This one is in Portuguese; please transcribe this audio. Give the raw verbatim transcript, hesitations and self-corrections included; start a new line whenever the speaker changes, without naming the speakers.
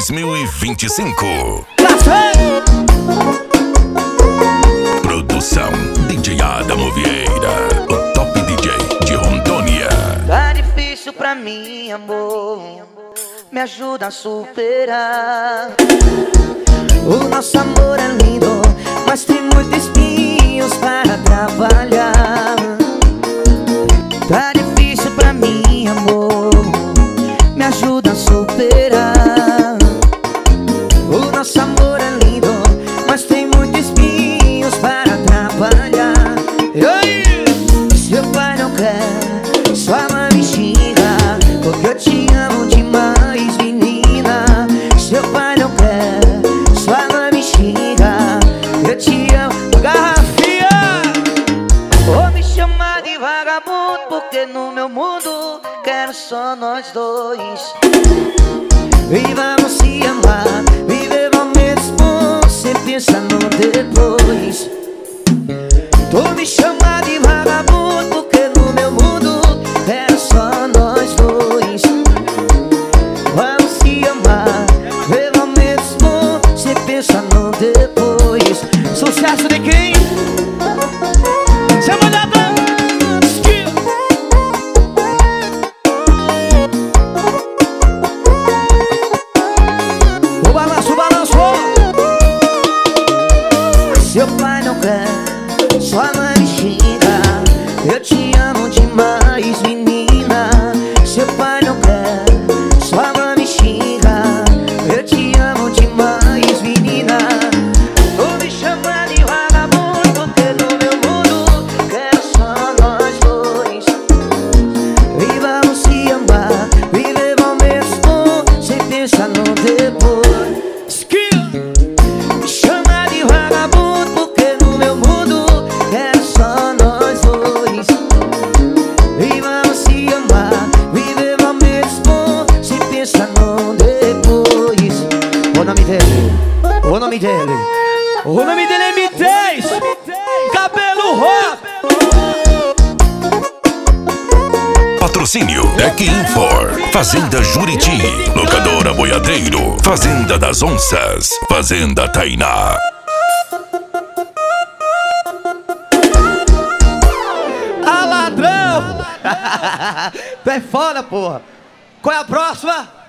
dois mil e vinte e cinco. Produção D J Adamo Vieira, o top D J de Rondônia.
Tá difícil pra mim, amor, me ajuda a superar. O nosso amor é lindo, mas tem muitos espinhos para trabalhar. Tá difícil pra mim, amor, me ajuda a superar. O nosso amor é lindo, mas tem muitos espinhos para trabalhar. E aí? Seu pai não quer, sua mãe me xinga, porque eu te amo demais, menina. Seu pai não quer, sua mãe me xinga, eu te amo, garrafinha. Vou me chamar de vagabundo, porque no meu mundo quero só nós dois. E vamos se amar, viver momentos bons, sem pensar no depois. Tu me chama de vagabundo, porque no meu mundo quero só nós dois. Vamos se amar, viver momentos bons, sem pensar no depois. Sucesso de quem? Chama de seu pai não quer, sua mãe me xinga, eu te amo demais, menina. Seu pai não quer, sua mãe me xinga, eu te amo demais, menina. Vou me chamar de vagabundo, porque no meu mundo quero só nós dois. E vamos se amar, viver momentos bons, sem pensar no depois. Me chama de vagabundo, porque no meu mundo quero só nós dois. E vamos se amar, viver momentos bons, sem pensar no depois. O nome dele, o nome dele, o nome dele é M três, cabelo rock.
Patrocínio Deck Infor, Fazenda Juriti, Locadora Boiadeiro, Fazenda das Onças, Fazenda Tainá.
Ah, ladrão! Tu é foda, porra! Qual é a próxima?